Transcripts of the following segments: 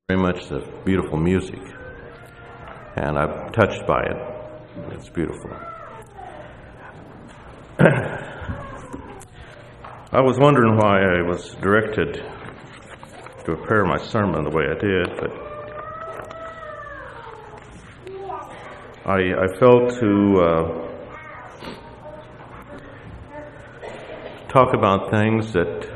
Very much the beautiful music, and I'm touched by it. It's beautiful. I was wondering why I was directed to prepare my sermon the way I did, but I felt to talk about things that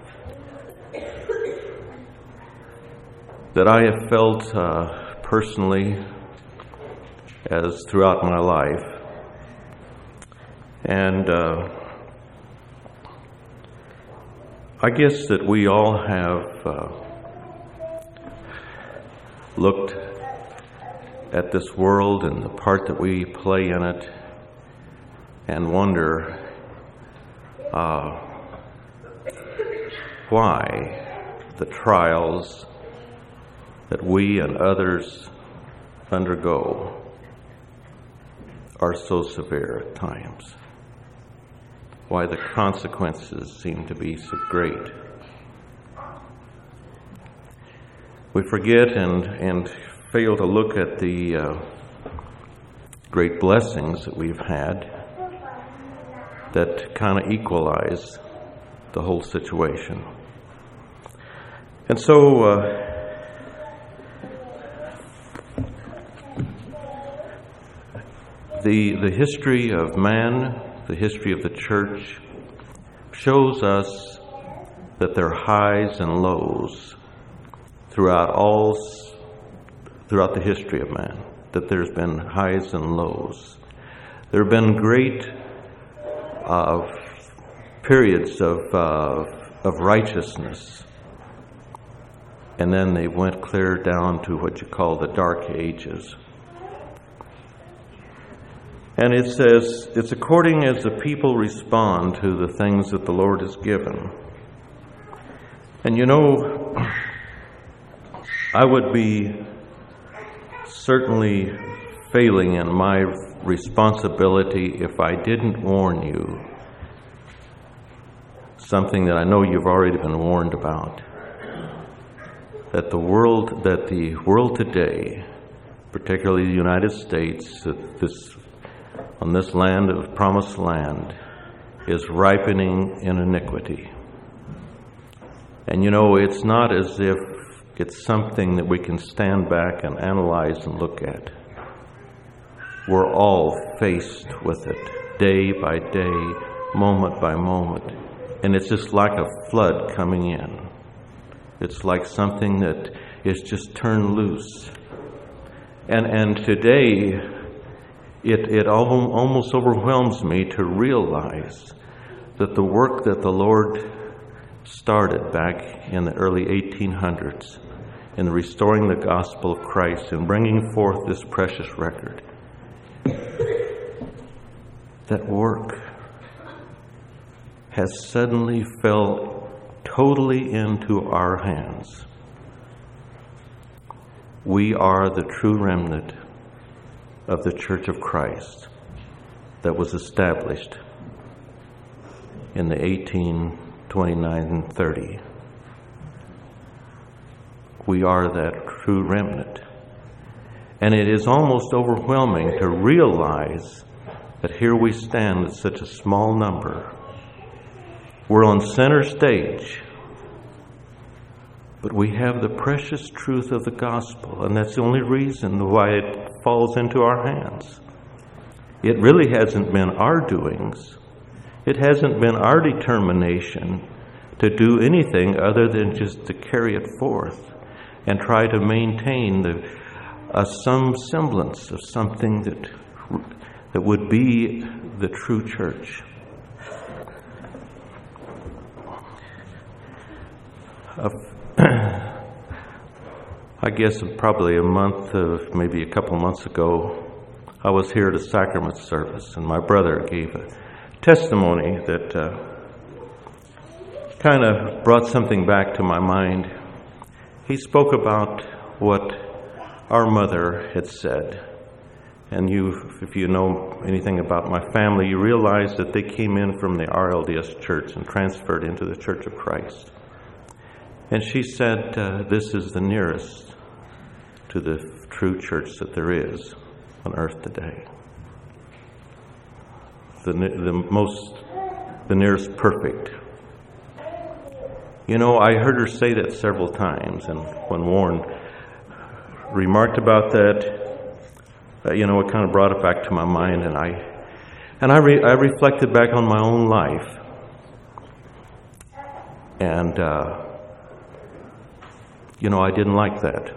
I have felt personally as throughout my life. And I guess that we all have looked at this world and the part that we play in it and wonder why the trials that we and others undergo are so severe at times. Why the consequences seem to be so great. We forget and fail to look at the great blessings that we've had that kind of equalize the whole situation. And so the history of man, the history of the church, shows us that there are highs and lows throughout the history of man, that there's been highs and lows. There have been great periods of righteousness, and then they went clear down to what you call the dark ages. And it says, it's according as the people respond to the things that the Lord has given. And you know, I would be certainly failing in my responsibility if I didn't warn you something that I know you've already been warned about. That the world today, particularly the United States, on this land of promised land, is ripening in iniquity. And you know, it's not as if it's something that we can stand back and analyze and look at. We're all faced with it, day by day, moment by moment. And it's just like a flood coming in. It's like something that is just turned loose. And today, it almost overwhelms me to realize that the work that the Lord started back in the early 1800s in restoring the gospel of Christ and bringing forth this precious record, that work has suddenly fell totally into our hands. We are the true remnant of the Church of Christ that was established in the 1829 and 30. We are that true remnant. And it is almost overwhelming to realize that here we stand with such a small number. We're on center stage, but we have the precious truth of the gospel, and that's the only reason why it falls into our hands. It really hasn't been our doings. It hasn't been our determination to do anything other than just to carry it forth and try to maintain some semblance of something that would be the true church. I guess probably maybe a couple months ago, I was here at a sacrament service, and my brother gave a testimony that kind of brought something back to my mind. He spoke about what our mother had said. And if you know anything about my family, you realize that they came in from the RLDS church and transferred into the Church of Christ. And she said, this is the nearest to the true church that there is on earth today. The nearest perfect. You know, I heard her say that several times, and when Warren remarked about that, it kind of brought it back to my mind, and I reflected back on my own life, and I didn't like that.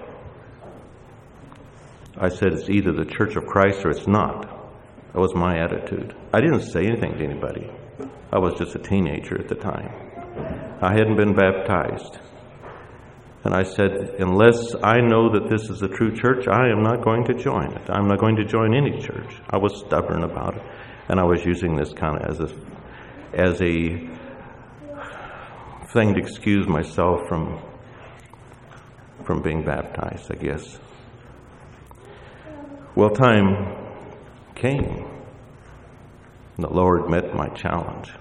I said it's either the Church of Christ or it's not. That was my attitude. I didn't say anything to anybody. I was just a teenager at the time. I hadn't been baptized. And I said, unless I know that this is the true church, I am not going to join it. I'm not going to join any church. I was stubborn about it. And I was using this kind of as a thing to excuse myself from being baptized, I guess. Well, time came. And the Lord met my challenge.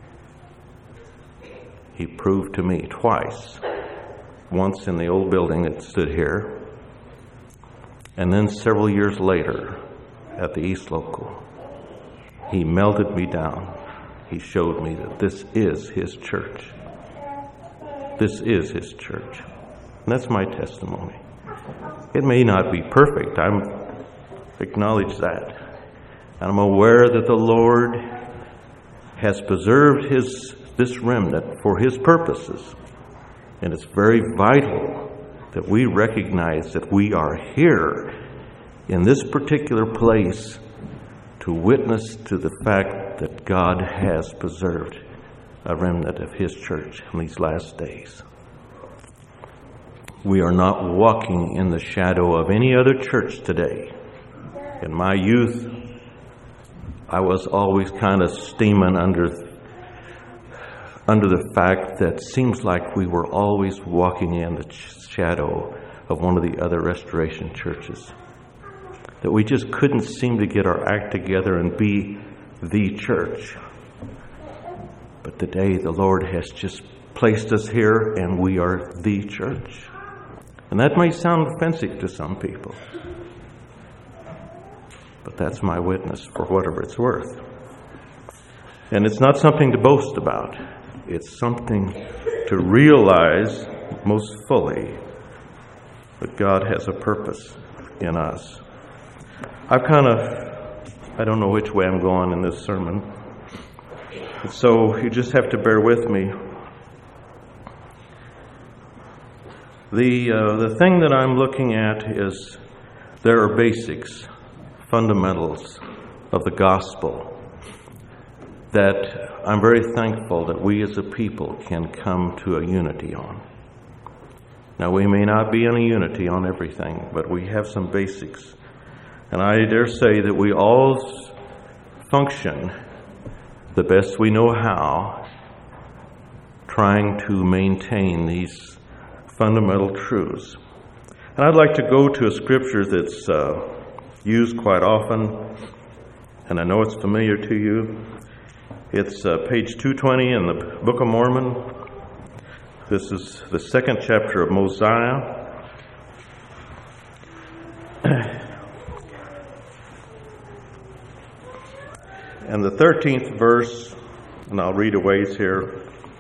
He proved to me twice. Once in the old building that stood here, and then several years later at the East Local. He melted me down. He showed me that this is His church. This is His church. And that's my testimony. It may not be perfect. I acknowledge that. And I'm aware that the Lord has preserved this remnant for His purposes. And it's very vital that we recognize that we are here in this particular place to witness to the fact that God has preserved a remnant of His church in these last days. We are not walking in the shadow of any other church today. In my youth, I was always kind of steaming under the fact that seems like we were always walking in the shadow of one of the other restoration churches. That we just couldn't seem to get our act together and be the church. But today the Lord has just placed us here and we are the church. And that may sound offensive to some people. But that's my witness for whatever it's worth. And it's not something to boast about. It's something to realize most fully that God has a purpose in us. I don't know which way I'm going in this sermon. So you just have to bear with me. The thing that I'm looking at is there are basics, fundamentals of the gospel that I'm very thankful that we as a people can come to a unity on. Now, we may not be in a unity on everything, but we have some basics. And I dare say that we all function the best we know how, trying to maintain these fundamental truths. And I'd like to go to a scripture that's used quite often, and I know it's familiar to you. It's page 220 in the Book of Mormon. This is the second chapter of Mosiah. And the 13th verse, and I'll read a ways here.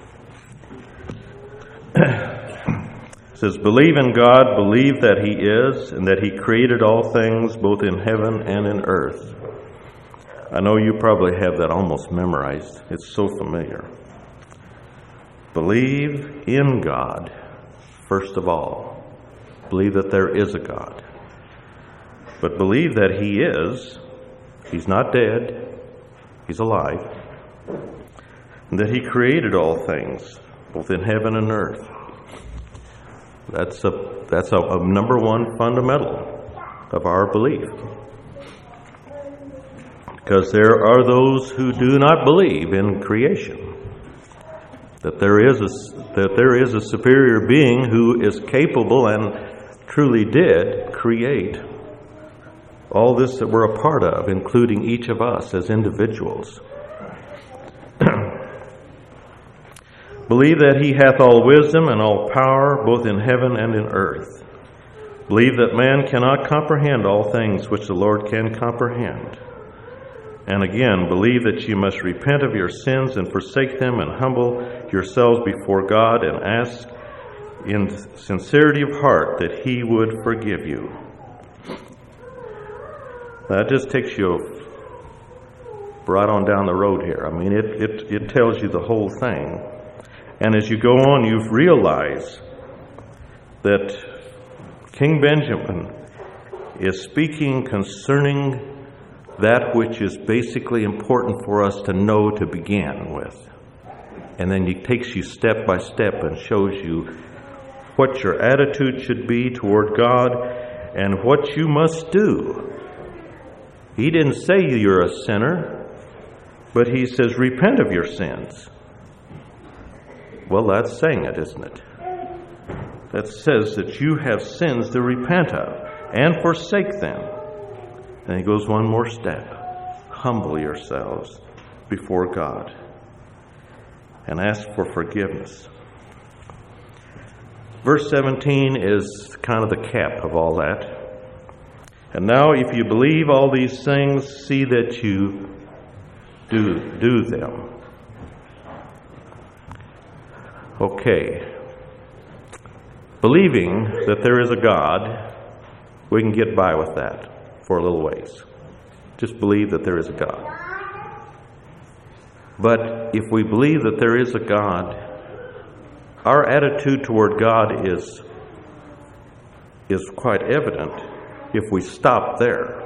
It says, "Believe in God, believe that He is, and that He created all things, both in heaven and in earth." I know you probably have that almost memorized. It's so familiar. Believe in God, first of all. Believe that there is a God. But believe that He is. He's not dead. He's alive. And that He created all things, both in heaven and earth. That's a number one fundamental of our belief. Because there are those who do not believe in creation, that there is a superior being who is capable and truly did create all this that we're a part of, including each of us as individuals. Believe that He hath all wisdom and all power, both in heaven and in earth. Believe that man cannot comprehend all things which the Lord can comprehend. And again, believe that you must repent of your sins and forsake them and humble yourselves before God and ask in sincerity of heart that He would forgive you. That just takes you right on down the road here. I mean, it tells you the whole thing. And as you go on, you realize that King Benjamin is speaking concerning that which is basically important for us to know to begin with. And then he takes you step by step and shows you what your attitude should be toward God and what you must do. He didn't say you're a sinner, but he says repent of your sins. Well, that's saying it, isn't it? That says that you have sins to repent of and forsake them. And he goes one more step. Humble yourselves before God and ask for forgiveness. Verse 17 is kind of the cap of all that. And now if you believe all these things, see that you do them. Okay. Believing that there is a God, we can get by with that for a little ways. Just believe that there is a God. But if we believe that there is a God, our attitude toward God is quite evident if we stop there.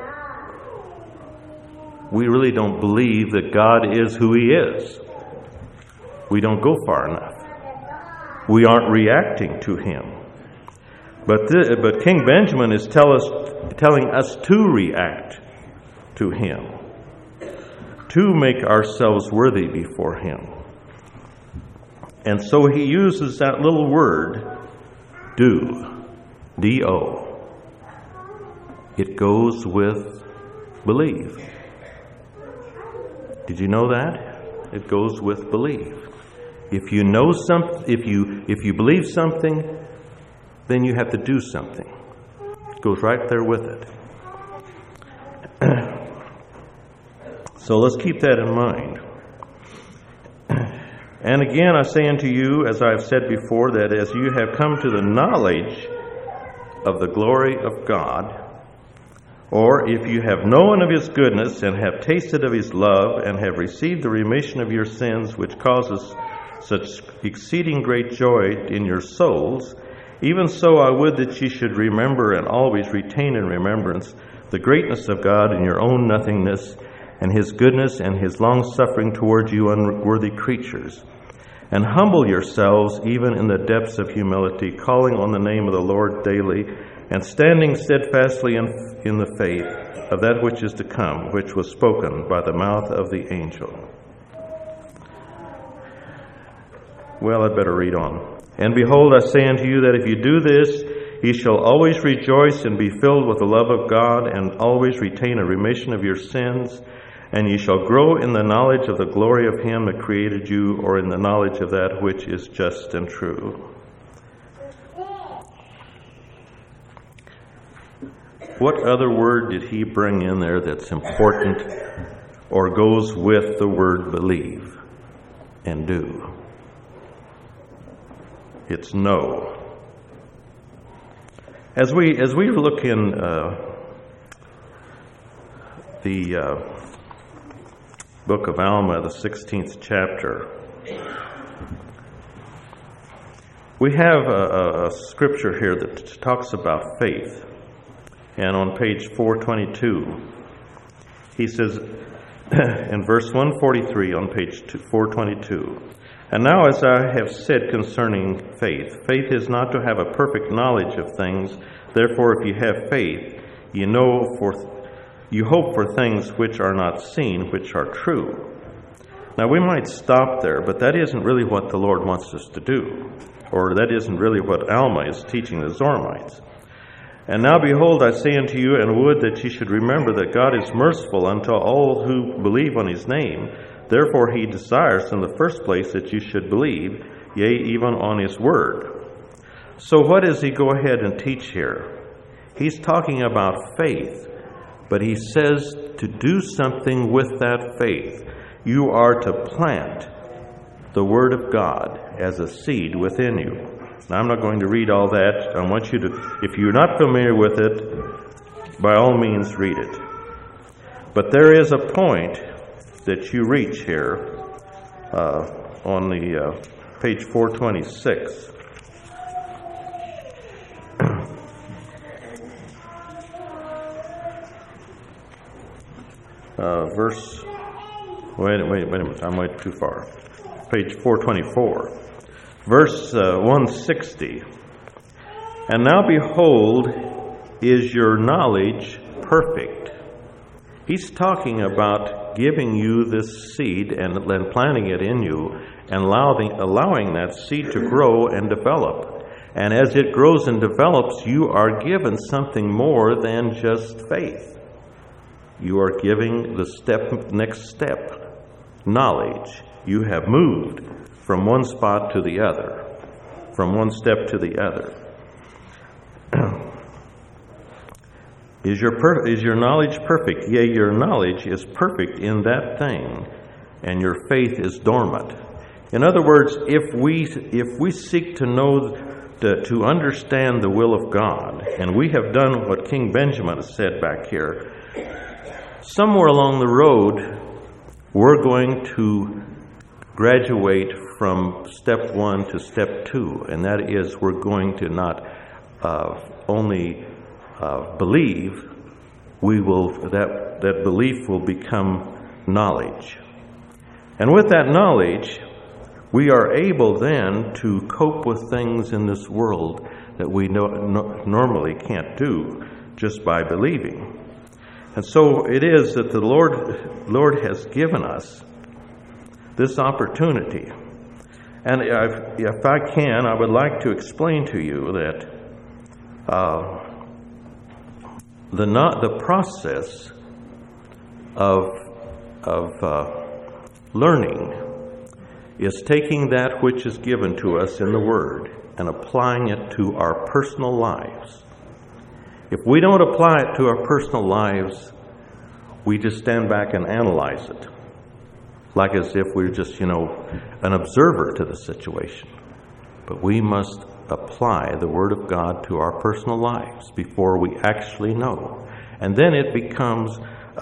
We really don't believe that God is who He is. We don't go far enough. We aren't reacting to Him. But King Benjamin is telling us to react to Him, to make ourselves worthy before Him. And so he uses that little word, do, D-O. It goes with believe. Did you know that? It goes with believe. If you know something, if you believe something, then you have to do something. It goes right there with it. So let's keep that in mind. And again, I say unto you, as I have said before, that as you have come to the knowledge of the glory of God, or if you have known of His goodness and have tasted of His love and have received the remission of your sins, which causes such exceeding great joy in your souls, even so I would that ye should remember and always retain in remembrance the greatness of God in your own nothingness, and His goodness and His long-suffering toward you unworthy creatures. And humble yourselves even in the depths of humility, calling on the name of the Lord daily, and standing steadfastly in the faith of that which is to come, which was spoken by the mouth of the angel. Well, I'd better read on. And behold, I say unto you that if you do this, ye shall always rejoice and be filled with the love of God, and always retain a remission of your sins, and ye shall grow in the knowledge of the glory of Him that created you, or in the knowledge of that which is just and true. What other word did he bring in there that's important or goes with the word believe and do? It's know. As we look in the book of Alma, the 16th chapter, we have a scripture here that talks about faith. And on page 422, he says, in verse 143 on page 422, and now as I have said concerning faith, faith is not to have a perfect knowledge of things. Therefore, if you have faith, you hope for things which are not seen, which are true. Now, we might stop there, but that isn't really what the Lord wants us to do, or that isn't really what Alma is teaching the Zoramites. And now, behold, I say unto you, and would that ye should remember that God is merciful unto all who believe on His name. Therefore He desires in the first place that you should believe, yea, even on His word. So what does He go ahead and teach here? He's talking about faith, but he says to do something with that faith. You are to plant the Word of God as a seed within you. Now, I'm not going to read all that. I want you to, if you're not familiar with it, by all means read it. But there is a point that you reach here on the page 426. Wait a minute, I went too far. Page 424, verse 160. And now behold, is your knowledge perfect? He's talking about giving you this seed and then planting it in you and allowing that seed to grow and develop. And as it grows and develops, you are given something more than just faith. You are giving the next step, knowledge. You have moved from one spot to the other, from one step to the other. Is your knowledge perfect? Yea, your knowledge is perfect in that thing, and your faith is dormant. In other words, if we seek to know, to understand the will of God, and we have done what King Benjamin has said back here, somewhere along the road, we're going to graduate from step 1 to step 2, and that is we're going to not only believe, that belief will become knowledge. And with that knowledge, we are able then to cope with things in this world that we normally can't do just by believing. And so it is that the Lord has given us this opportunity. And if I can, I would like to explain to you that the process of learning is taking that which is given to us in the Word and applying it to our personal lives. If we don't apply it to our personal lives, we just stand back and analyze it, like as if we're just, an observer to the situation. But we must apply the Word of God to our personal lives before we actually know. And then it becomes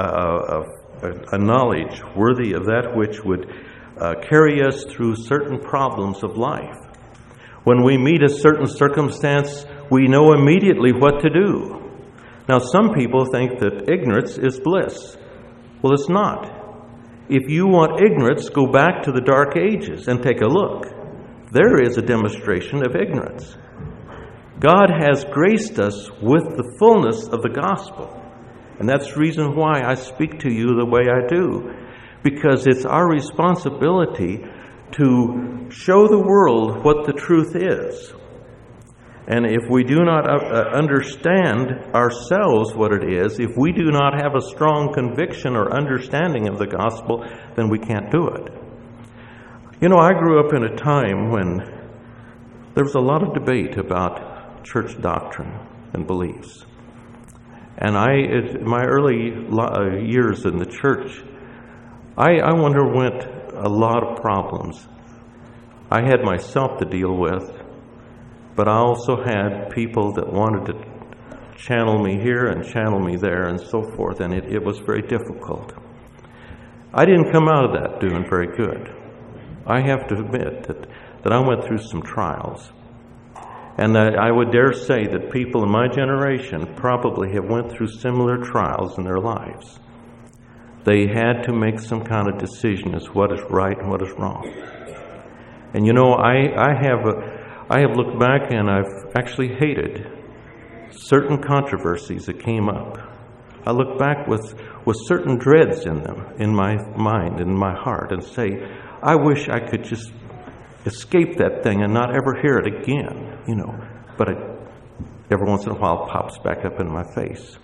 a knowledge worthy of that which would carry us through certain problems of life. When we meet a certain circumstance, we know immediately what to do. Now, some people think that ignorance is bliss. Well, it's not. If you want ignorance, go back to the Dark Ages and take a look. There is a demonstration of ignorance. God has graced us with the fullness of the gospel. And that's the reason why I speak to you the way I do. Because it's our responsibility to show the world what the truth is. And if we do not understand ourselves what it is, if we do not have a strong conviction or understanding of the gospel, then we can't do it. I grew up in a time when there was a lot of debate about church doctrine and beliefs. And in my early years in the church, I underwent a lot of problems. I had myself to deal with, but I also had people that wanted to channel me here and channel me there and so forth, and it was very difficult. I didn't come out of that doing very good. I have to admit that I went through some trials. And I would dare say that people in my generation probably have went through similar trials in their lives. They had to make some kind of decision as what is right and what is wrong. And I have looked back and I've actually hated certain controversies that came up. I look back with certain dreads in them, in my mind, in my heart, and say, I wish I could just escape that thing and not ever hear it again, But every once in a while it pops back up in my face.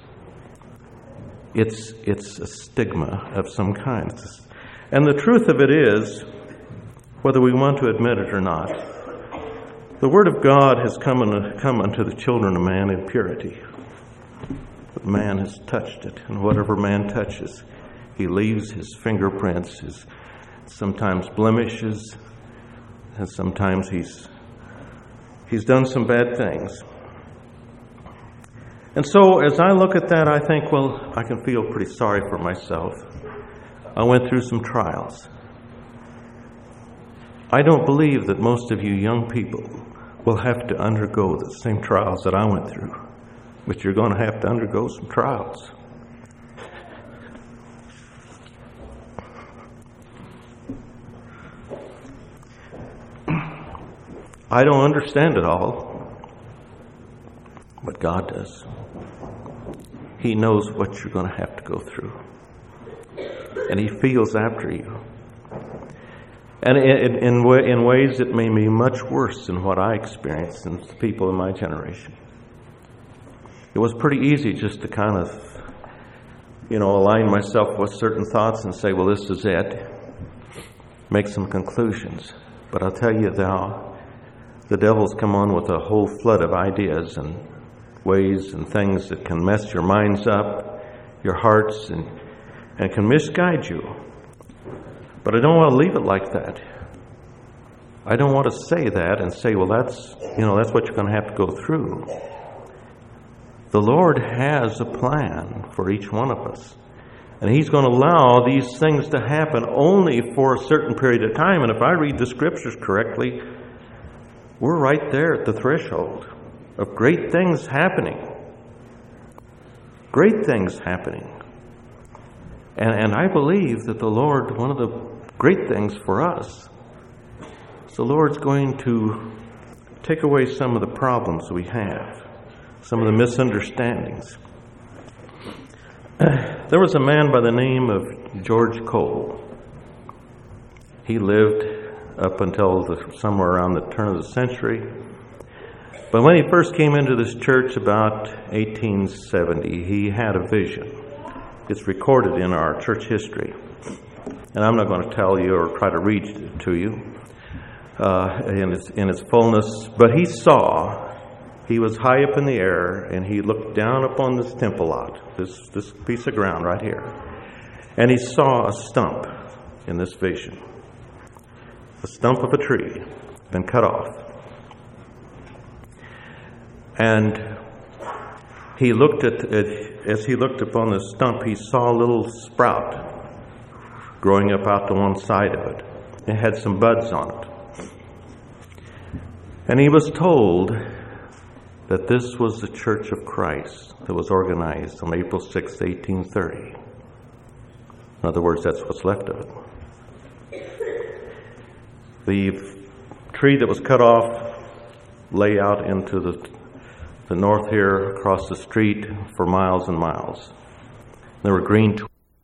It's a stigma of some kind. And the truth of it is, whether we want to admit it or not, the Word of God has come unto the children of man in purity. that man has touched it. And whatever man touches, he leaves his fingerprints, his sometimes blemishes, and sometimes he's done some bad things. And so as I look at that, I think, well, I can feel pretty sorry for myself. I went through some trials. I don't believe that most of you young people will have to undergo the same trials that I went through, but you're going to have to undergo some trials. I don't understand it all, but God does. He knows what you're going to have to go through, and He feels after you. And in ways it may be much worse than what I experienced and the people in my generation. It was pretty easy just to kind of, align myself with certain thoughts and say, well, this is it. Make some conclusions. But I'll tell you now, the devil's come on with a whole flood of ideas and ways and things that can mess your minds up, your hearts, and can misguide you. But I don't want to leave it like that. I don't want to say that and say, well, that's what you're going to have to go through. The Lord has a plan for each one of us. And He's going to allow these things to happen only for a certain period of time. And if I read the Scriptures correctly, we're right there at the threshold of great things happening. Great things happening. And I believe that the Lord, one of the great things for us, is the Lord's going to take away some of the problems we have, some of the misunderstandings. There was a man by the name of George Cole. He lived up until somewhere around the turn of the century. But when he first came into this church about 1870, he had a vision. It's recorded in our church history. And I'm not going to tell you or try to read it to you in its fullness. But he was high up in the air, and he looked down upon this temple lot, this piece of ground right here. And he saw a stump in this vision. The stump of a tree, been cut off. And he looked at it, as he looked upon the stump, he saw a little sprout growing up out to one side of it. It had some buds on it. And he was told that this was the Church of Christ that was organized on April 6, 1830. In other words, that's what's left of it. The tree that was cut off lay out into the north here, across the street for miles and miles. There were green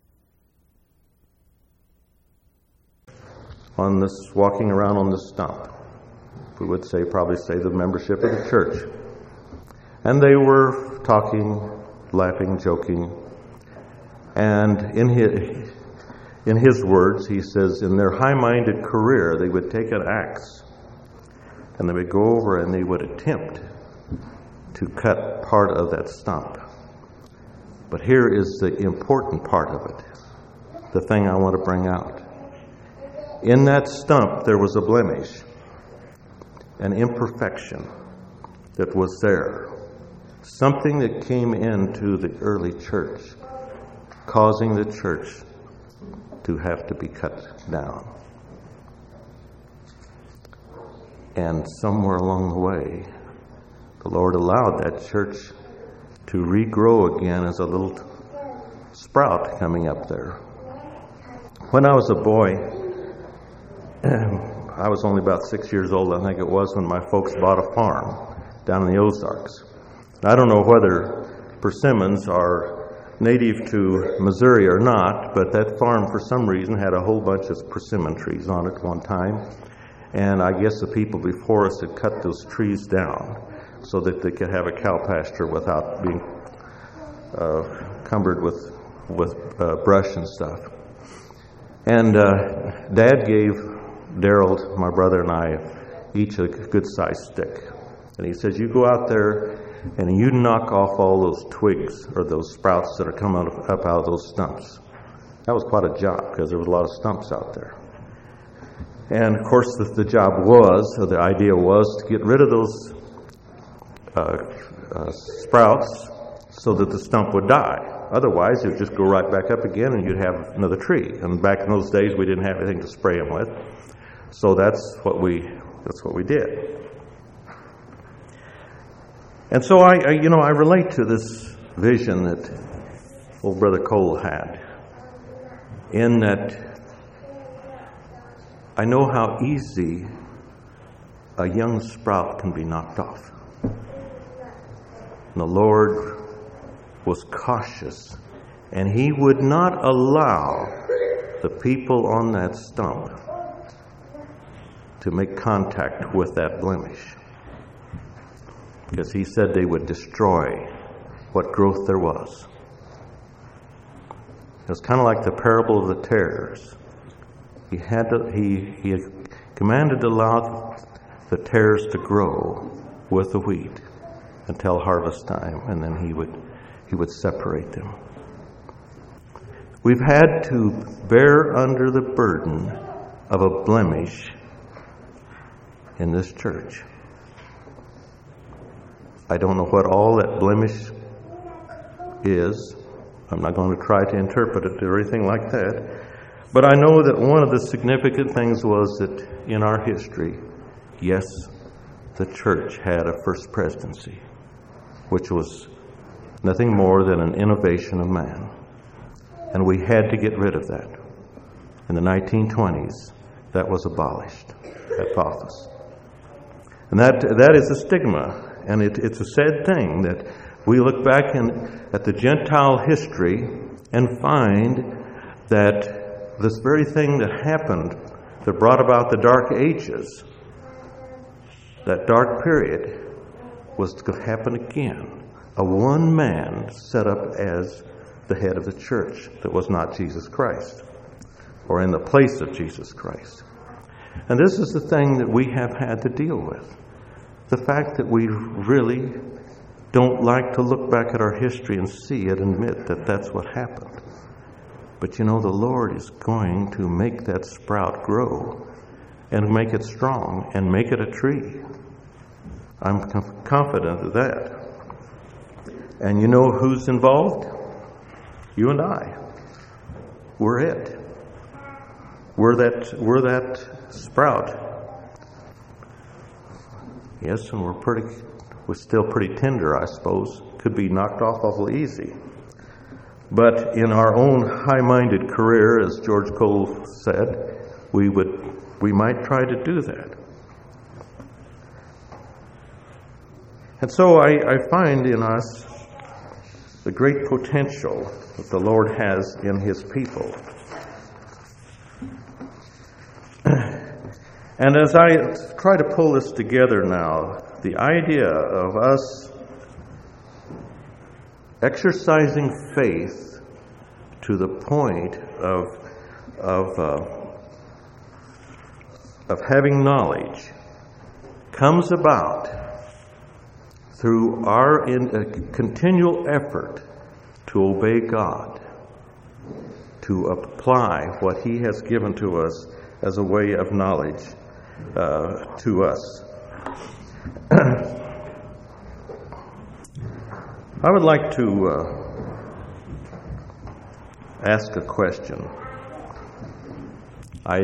on this, walking around on this stump. We would probably say the membership of the church. And they were talking, laughing, joking. And in his words, he says, in their high-minded career, they would take an axe and they would go over and they would attempt to cut part of that stump. But here is the important part of it, the thing I want to bring out. In that stump, there was a blemish, an imperfection that was there. Something that came into the early church, causing the church to have to be cut down. And somewhere along the way, the Lord allowed that church to regrow again as a little sprout coming up there. When I was a boy, I was only about 6 years old, I think it was, when my folks bought a farm down in the Ozarks. I don't know whether persimmons are native to Missouri or not, but that farm for some reason had a whole bunch of persimmon trees on it one time. And I guess the people before us had cut those trees down so that they could have a cow pasture without being cumbered with brush and stuff. And Dad gave Daryl, my brother, and I each a good-sized stick. And he says, you go out there and you knock off all those twigs or those sprouts that are coming up out of those stumps. That was quite a job because there was a lot of stumps out there. And of course, the job was, or the idea was, to get rid of those sprouts so that the stump would die. Otherwise, it would just go right back up again and you'd have another tree. And back in those days, we didn't have anything to spray them with. So that's what we did. And so I relate to this vision that old Brother Cole had, in that I know how easy a young sprout can be knocked off. And the Lord was cautious, and He would not allow the people on that stump to make contact with that blemish, because He said they would destroy what growth there was. It was kind of like the parable of the tares. He commanded to allow the tares to grow with the wheat until harvest time, and then He would separate them. We've had to bear under the burden of a blemish in this church. I don't know what all that blemish is. I'm not going to try to interpret it or anything like that. But I know that one of the significant things was that in our history, yes, the church had a first presidency, which was nothing more than an innovation of man. And we had to get rid of that. In the 1920s, that was abolished, that office. And that is a stigma, and it's a sad thing that we look back at the Gentile history and find that this very thing that happened, that brought about the Dark Ages, that dark period, was to happen again. A one man set up as the head of the church that was not Jesus Christ, or in the place of Jesus Christ. And this is the thing that we have had to deal with. The fact that we really don't like to look back at our history and see it and admit that that's what happened. But the Lord is going to make that sprout grow and make it strong and make it a tree. I'm confident of that. And you know who's involved? You and I. We're it. We're that sprout. Yes, and we're still pretty tender, I suppose. Could be knocked off awful easy. But in our own high-minded career, as George Cole said, we might try to do that. And so I find in us the great potential that the Lord has in His people. And as I try to pull this together now, the idea of us exercising faith to the point of having knowledge comes about through our continual effort to obey God, to apply what He has given to us as a way of knowledge to us. I would like to ask a question. I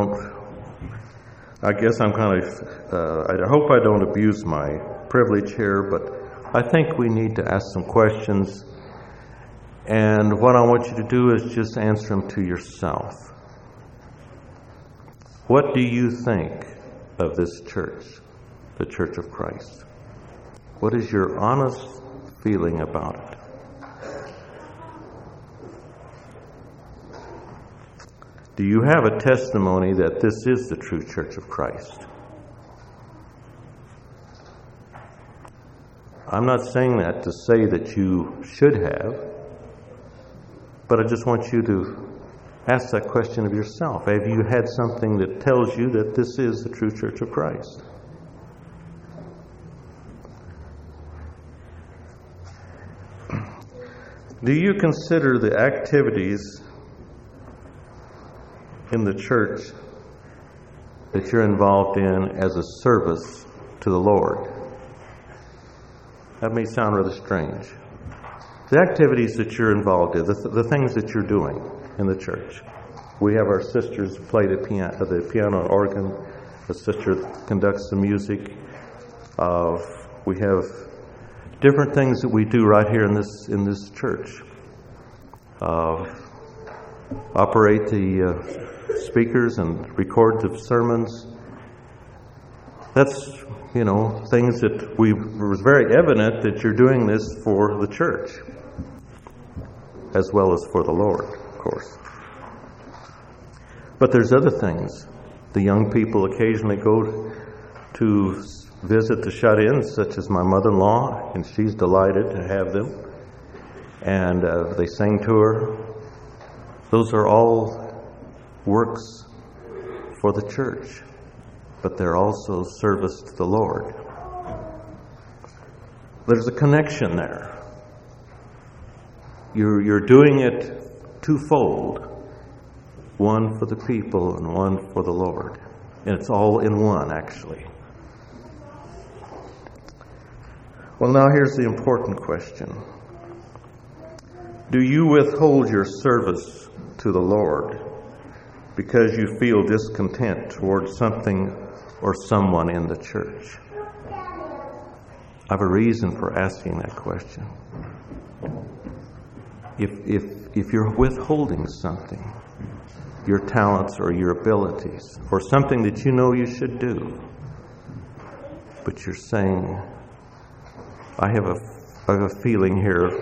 guess I'm kind of, I hope I don't abuse my privilege here, but I think we need to ask some questions. And what I want you to do is just answer them to yourself. What do you think of this church, the Church of Christ? What is your honest feeling about it? Do you have a testimony that this is the true Church of Christ? I'm not saying that to say that you should have, but I just want you to ask that question of yourself. Have you had something that tells you that this is the true Church of Christ? Do you consider the activities in the church that you're involved in as a service to the Lord? That may sound rather strange. The activities that you're involved in, the things that you're doing in the church. We have our sisters play the piano and organ. A sister conducts the music. We have different things that we do right here in this church. Operate the speakers and record the sermons. That's, things that it was very evident that you're doing this for the church, as well as for the Lord, of course. But there's other things. The young people occasionally go to visit the shut-ins, such as my mother-in-law, and she's delighted to have them. And they sing to her. Those are all works for the church, but they're also service to the Lord. There's a connection there. You're doing it twofold. One for the people and one for the Lord. And it's all in one, actually. Well, now here's the important question. Do you withhold your service to the Lord because you feel discontent towards something or someone in the church? I have a reason for asking that question. If you're withholding something, your talents or your abilities, or something that you know you should do, but you're saying, I have a feeling here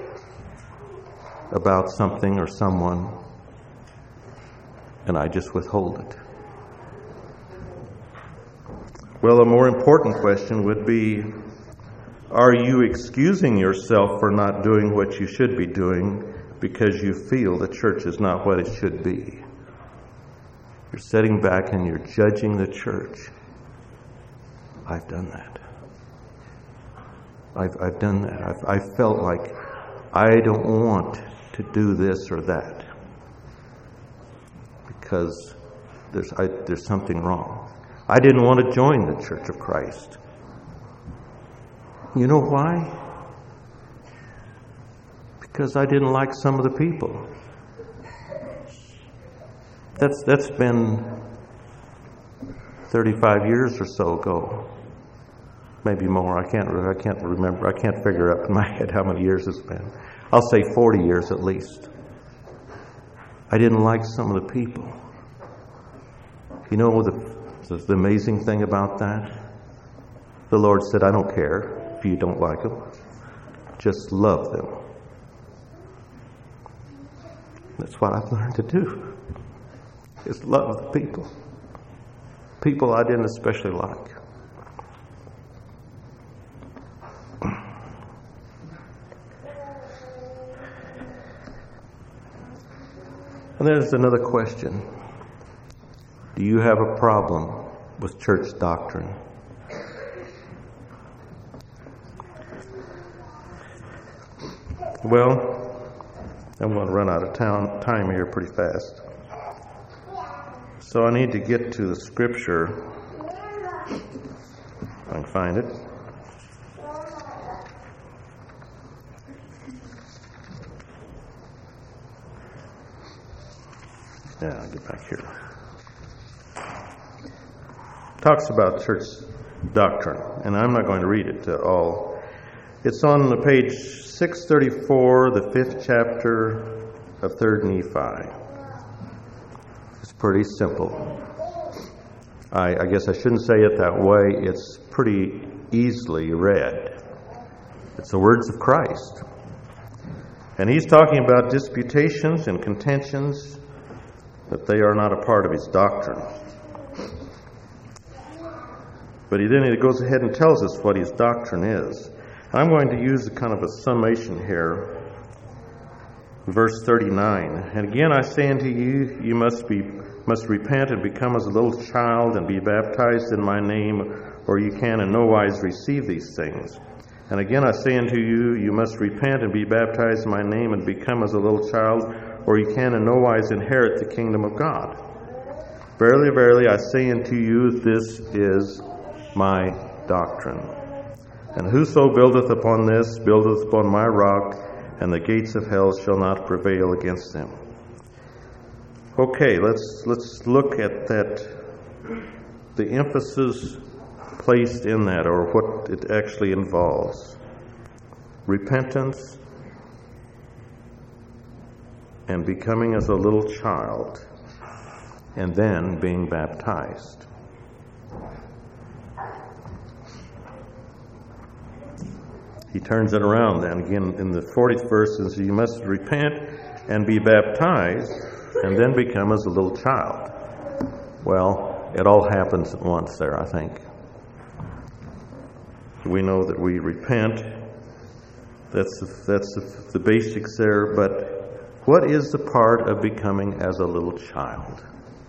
about something or someone, and I just withhold it. Well, a more important question would be, are you excusing yourself for not doing what you should be doing because you feel the church is not what it should be? You're sitting back and you're judging the church. I've done that. I've done that. I felt like I don't want to do this or that because there's something wrong. I didn't want to join the Church of Christ. You know why? Because I didn't like some of the people. That's been 35 years or so ago. Maybe more. I can't remember. I can't figure up in my head how many years it's been. I'll say 40 years at least. I didn't like some of the people. You know the amazing thing about that? The Lord said, I don't care if you don't like them. Just love them. That's what I've learned to do. Is love the people. People I didn't especially like. And there's another question. Do you have a problem with church doctrine? Well, I'm going to run out of time here pretty fast. So I need to get to the scripture. If I can find it. Yeah, I'll get back here. Talks about church doctrine, and I'm not going to read it all. It's on page 634, the 5th chapter of 3rd Nephi. It's pretty simple. I guess I shouldn't say it that way. It's pretty easily read. It's the words of Christ. And he's talking about disputations and contentions, that they are not a part of his doctrine. But he goes ahead and tells us what his doctrine is. I'm going to use a kind of a summation here. Verse 39. And again I say unto you, you must repent and become as a little child and be baptized in my name, or you can in no wise receive these things. And again I say unto you, you must repent and be baptized in my name and become as a little child, or you can in no wise inherit the kingdom of God. Verily, verily, I say unto you, this is my doctrine. And whoso buildeth upon this, buildeth upon my rock, and the gates of hell shall not prevail against them. Okay, let's look at that, the emphasis placed in that, or what it actually involves. Repentance and becoming as a little child, and then being baptized. He turns it around then. Again, in the 40th verse, says, you must repent and be baptized, and then become as a little child. Well, it all happens at once there, I think. We know that we repent. That's the basics there. But what is the part of becoming as a little child?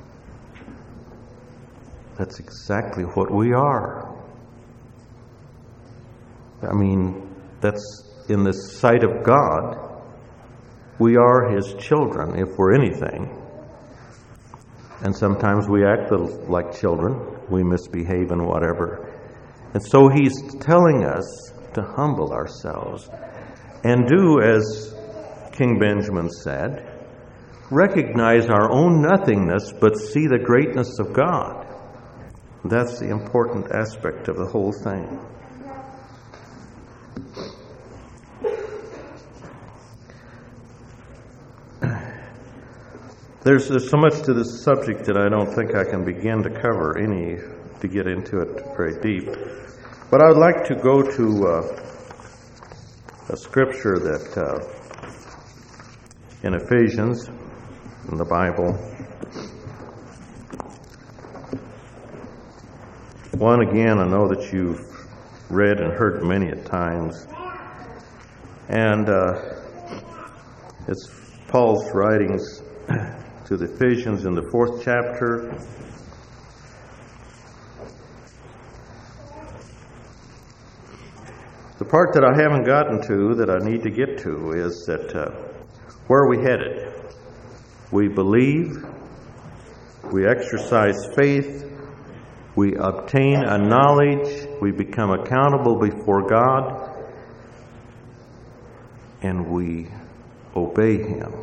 That's exactly what we are. I mean, that's in the sight of God, we are His children, if we're anything. And sometimes we act like children. We misbehave and whatever. And so He's telling us to humble ourselves and do as King Benjamin said, recognize our own nothingness, but see the greatness of God. That's the important aspect of the whole thing. There's so much to this subject that I don't think I can begin to cover to get into it very deep. But I would like to go to a scripture that in Ephesians, in the Bible. One, again, I know that you've read and heard many a times. And it's Paul's writings to the Ephesians in the 4th chapter. The part that I haven't gotten to, that I need to get to, is that where are we headed? We believe, we exercise faith, we obtain a knowledge, we become accountable before God, and we obey Him.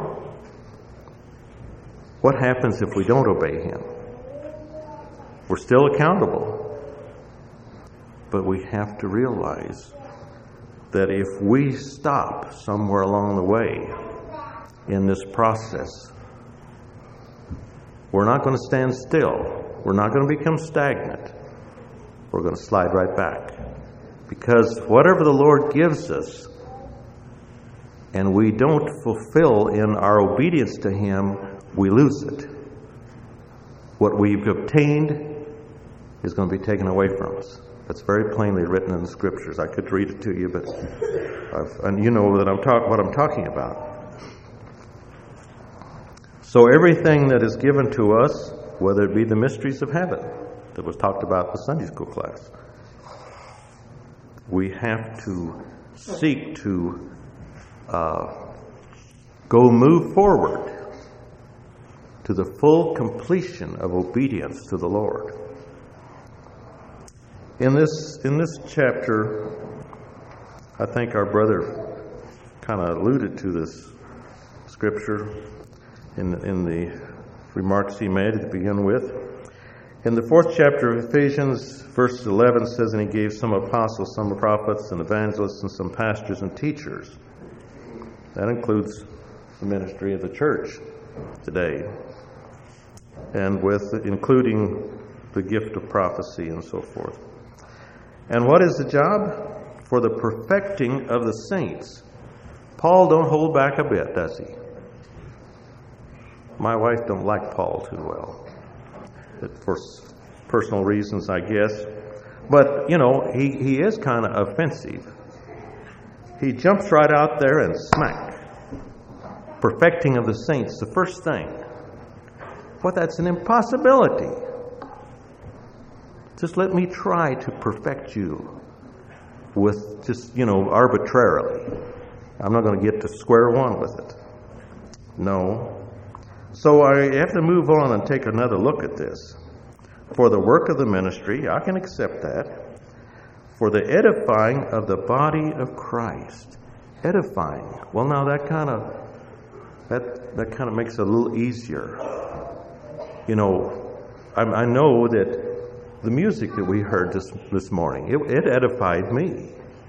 What happens if we don't obey Him? We're still accountable. But we have to realize that if we stop somewhere along the way in this process, we're not going to stand still. We're not going to become stagnant. We're going to slide right back. Because whatever the Lord gives us, and we don't fulfill in our obedience to Him, we lose it. What we've obtained is going to be taken away from us. That's very plainly written in the Scriptures. I could read it to you, but and you know that what I'm talking about. So everything that is given to us, whether it be the mysteries of heaven that was talked about in the Sunday school class, we have to seek to move forward to the full completion of obedience to the Lord. In this chapter, I think our brother kind of alluded to this scripture in the remarks he made to begin with. In the 4th chapter of Ephesians, verse 11 says, and He gave some apostles, some prophets, and evangelists, and some pastors and teachers. That includes the ministry of the church today, and including the gift of prophecy and so forth. And what is the job? For the perfecting of the saints. Paul don't hold back a bit, does he? My wife don't like Paul too well, for personal reasons, I guess. But, he is kind of offensive. He jumps right out there and smack. Perfecting of the saints, the first thing. Well, that's an impossibility. Just let me try to perfect you. with just, arbitrarily. I'm not going to get to square one with it. No. So I have to move on and take another look at this. For the work of the ministry, I can accept that. For the edifying of the body of Christ. Edifying. Well, now that kind of makes it a little easier. I know that the music that we heard this morning, it edified me.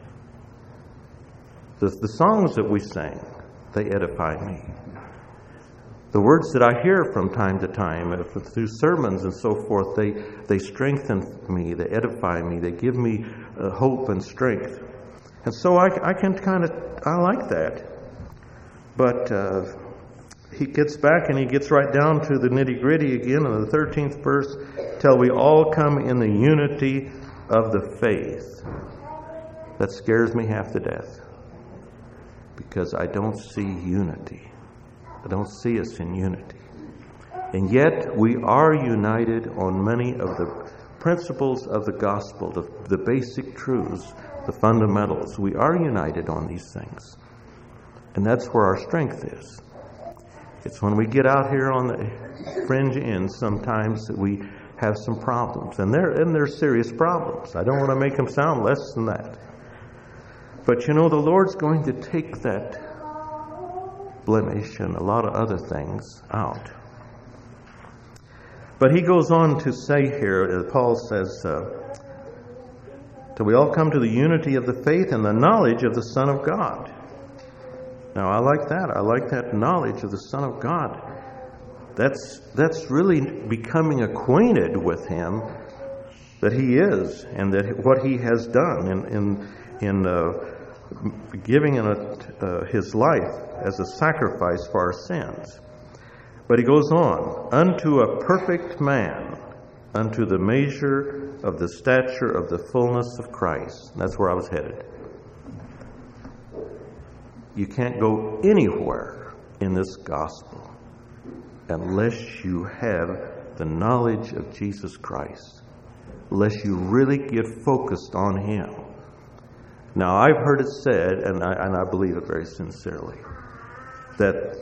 The songs that we sang, they edified me. The words that I hear from time to time, through sermons and so forth, they strengthen me, they edify me, they give me hope and strength. And so I like that. But he gets back and he gets right down to the nitty-gritty again in the 13th verse, till we all come in the unity of the faith. That scares me half to death, because I don't see unity. I don't see us in unity. And yet we are united on many of the principles of the gospel, the basic truths, the fundamentals. We are united on these things. And that's where our strength is. It's when we get out here on the fringe ends sometimes that we have some problems. And they're serious problems. I don't want to make them sound less than that. But the Lord's going to take that blemish and a lot of other things out. But he goes on to say here, as Paul says, till we all come to the unity of the faith and the knowledge of the Son of God. Now, I like that. I like that knowledge of the Son of God. That's really becoming acquainted with Him, that He is, and that what He has done in giving His life as a sacrifice for our sins. But he goes on, unto a perfect man, unto the measure of the stature of the fullness of Christ. And that's where I was headed. You can't go anywhere in this gospel unless you have the knowledge of Jesus Christ, unless you really get focused on Him. Now, I've heard it said, and I believe it very sincerely, that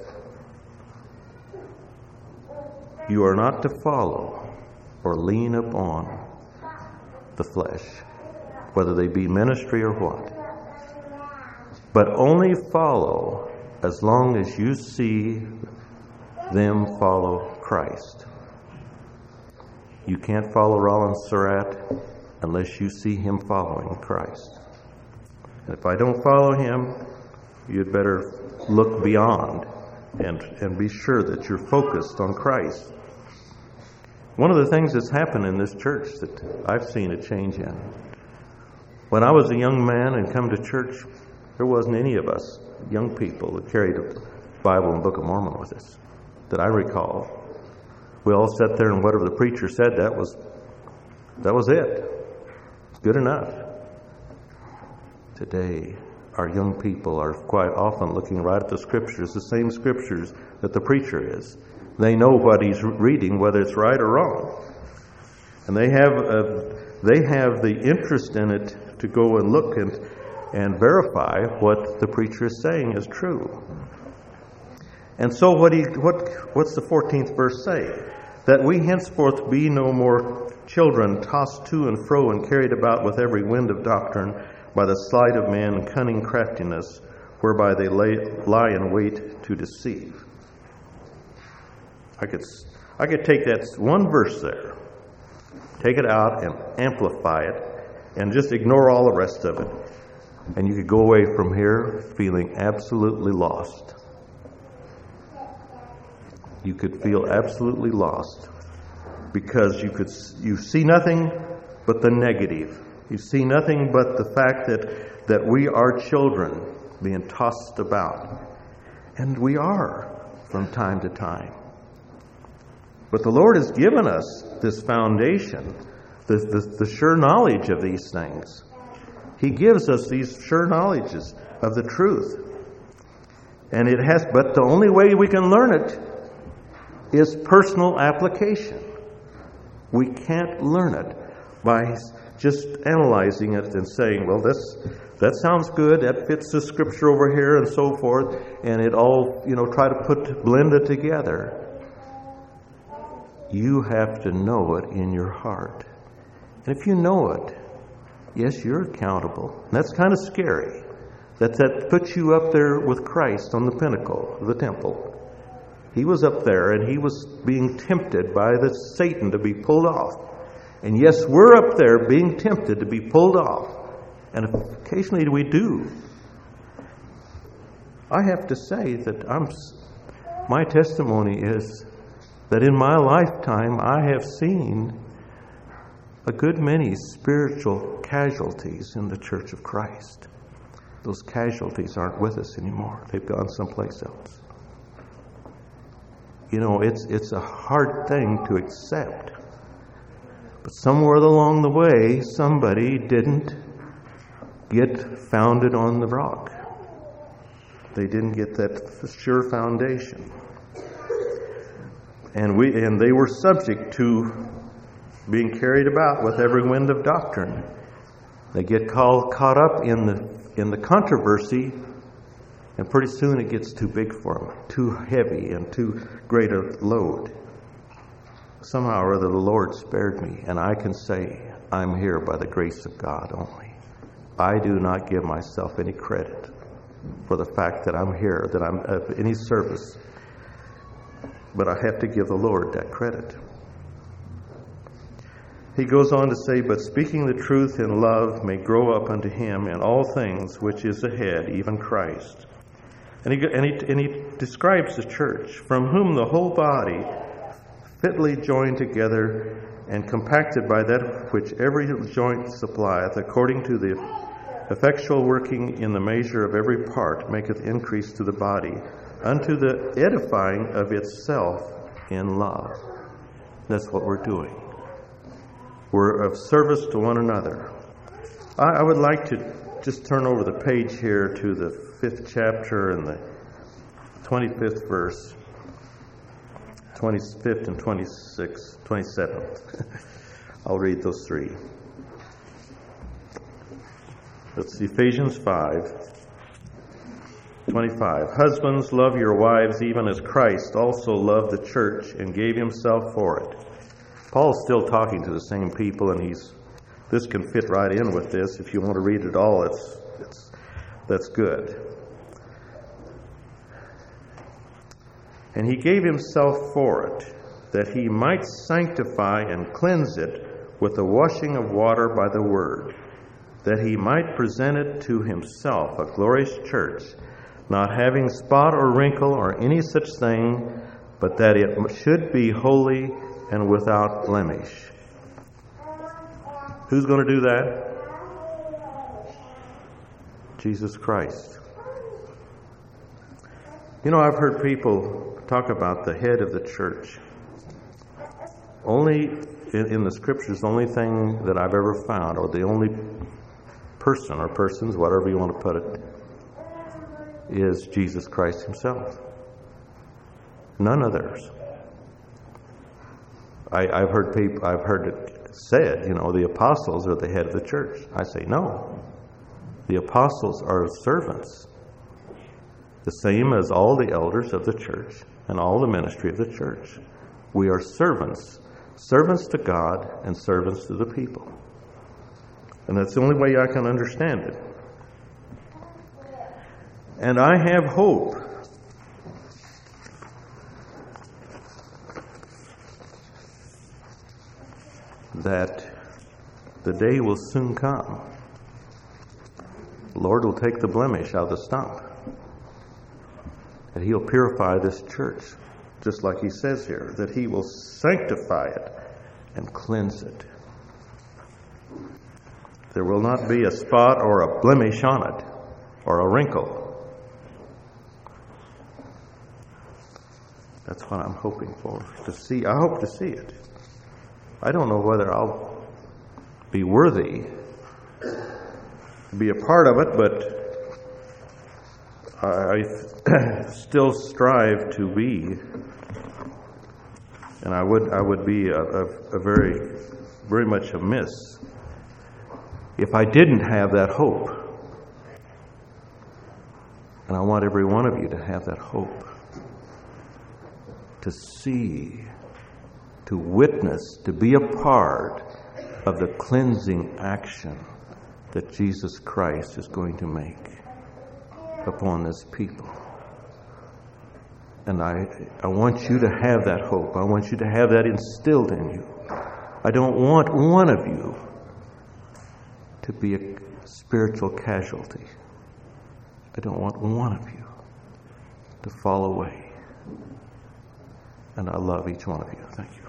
you are not to follow or lean upon the flesh, whether they be ministry or what, but only follow as long as you see them follow Christ. You can't follow Rollins Surratt unless you see him following Christ. And if I don't follow him, you'd better look beyond and be sure that you're focused on Christ. One of the things that's happened in this church that I've seen a change in. When I was a young man and come to church, there wasn't any of us young people that carried a Bible and Book of Mormon with us that I recall. We all sat there, and whatever the preacher said, that was it. It's good enough. Today, our young people are quite often looking right at the Scriptures, the same Scriptures that the preacher is. They know what he's reading, whether it's right or wrong. And they have the interest in it to go and look and verify what the preacher is saying is true. And so what's the 14th verse say? That we henceforth be no more children tossed to and fro and carried about with every wind of doctrine by the sleight of man and cunning craftiness, whereby they lie in wait to deceive. I could take that one verse there, take it out and amplify it, and just ignore all the rest of it. And you could go away from here feeling absolutely lost. You could feel absolutely lost because you see nothing but the negative. You see nothing but the fact that we are children being tossed about. And we are from time to time. But the Lord has given us this foundation, the sure knowledge of these things. He gives us these sure knowledges of the truth. And but the only way we can learn it is personal application. We can't learn it by just analyzing it and saying, well, that sounds good, that fits the scripture over here and so forth, and it all, try to blend it together. You have to know it in your heart. And if you know it, yes, you're accountable. And that's kind of scary. That puts you up there with Christ on the pinnacle of the temple. He was up there and he was being tempted by the Satan to be pulled off. And yes, we're up there being tempted to be pulled off. And occasionally we do. I have to say that my testimony is that in my lifetime I have seen a good many spiritual casualties in the Church of Christ. Those casualties aren't with us anymore. They've gone someplace else. It's a hard thing to accept. But somewhere along the way, somebody didn't get founded on the rock. They didn't get that sure foundation. And they were subject to being carried about with every wind of doctrine. They get caught up in the controversy, and pretty soon it gets too big for them, too heavy and too great a load. Somehow or other the Lord spared me, and I can say I'm here by the grace of God only. I do not give myself any credit for the fact that I'm here, that I'm of any service, but I have to give the Lord that credit. He goes on to say, but speaking the truth in love may grow up unto him in all things which is the head, even Christ. And he describes the church, from whom the whole body, fitly joined together and compacted by that which every joint supplieth, according to the effectual working in the measure of every part, maketh increase to the body, unto the edifying of itself in love. That's what we're doing. We're of service to one another. I would like to just turn over the page here to the 5th chapter and the 25th verse, 25th and 27th. I'll read those three. That's Ephesians 5:25. Husbands, love your wives even as Christ also loved the church and gave himself for it. Paul's still talking to the same people, and this can fit right in with this. If you want to read it all, that's good. And he gave himself for it, that he might sanctify and cleanse it with the washing of water by the word, that he might present it to himself a glorious church, not having spot or wrinkle or any such thing, but that it should be holy and without blemish. Who's going to do that? Jesus Christ. I've heard people talk about the head of the church. Only in the scriptures, the only thing that I've ever found, or the only person or persons, whatever you want to put it, is Jesus Christ himself. None others. I've heard it said, the apostles are the head of the church. I say no. The apostles are servants, the same as all the elders of the church and all the ministry of the church. We are servants to God and servants to the people. And that's the only way I can understand it. And I have hope that the day will soon come. The Lord will take the blemish out of the stump, and he'll purify this church, just like he says here, that he will sanctify it and cleanse it. There will not be a spot or a blemish on it, or a wrinkle. That's what I'm hoping to see. I hope to see it. I don't know whether I'll be worthy to be a part of it, but I still strive to be, and I would be a very, very much amiss if I didn't have that hope. And I want every one of you to have that hope. To see, to witness, to be a part of the cleansing action that Jesus Christ is going to make upon this people. And I want you to have that hope. I want you to have that instilled in you. I don't want one of you to be a spiritual casualty. I don't want one of you to fall away. And I love each one of you. Thank you.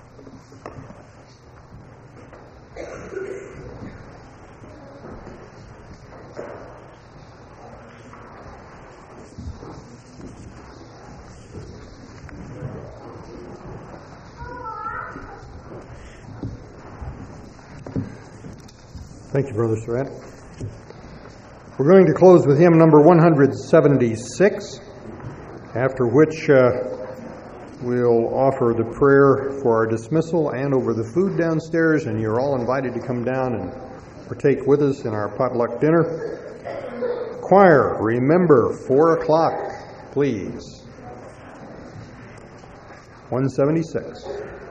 Thank you, Brother Surratt. We're going to close with hymn number 176, after which we'll offer the prayer for our dismissal and over the food downstairs, and you're all invited to come down and partake with us in our potluck dinner. Choir, remember, 4 o'clock, please. 176.